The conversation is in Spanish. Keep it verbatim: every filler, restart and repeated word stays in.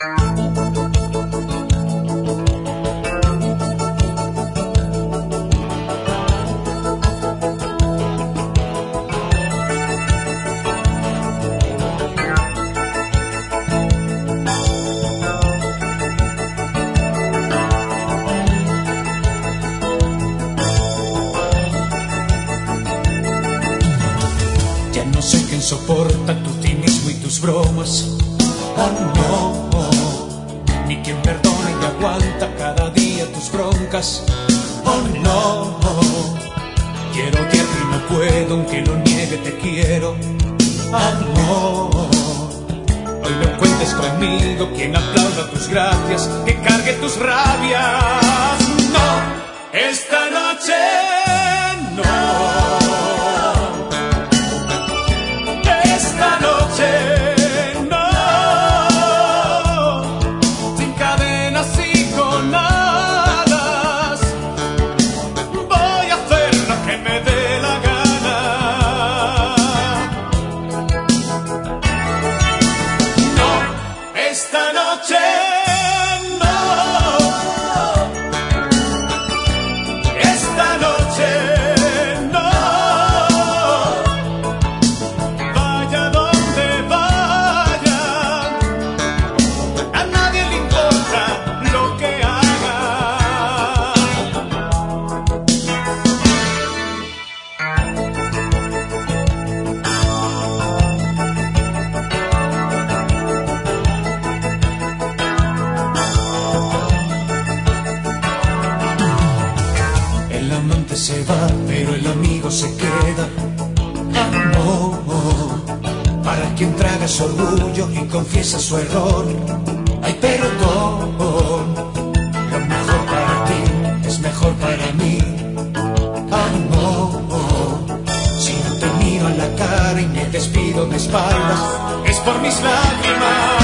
No sé quién soporta tu cinismo y tus bromas. Oh no, ni quien perdona y aguanta cada día tus broncas. Oh no, quiero odiarte y no puedo, aunque lo niegue te quiero. Amor, hoy no cuentes conmigo, quien aplauda tus gracias, que cargue tus rabias. No, esta noche no. Esta noche no, esta noche no, vaya donde vaya, a nadie le importa lo que haga. El amante se va, pero el amigo se queda. Amor, para quien traga su orgullo y confiesa su error, hay perdón. Lo mejor para ti es mejor para mí. Amor, si no te miro a la cara y me despido de espaldas, es por mis lágrimas.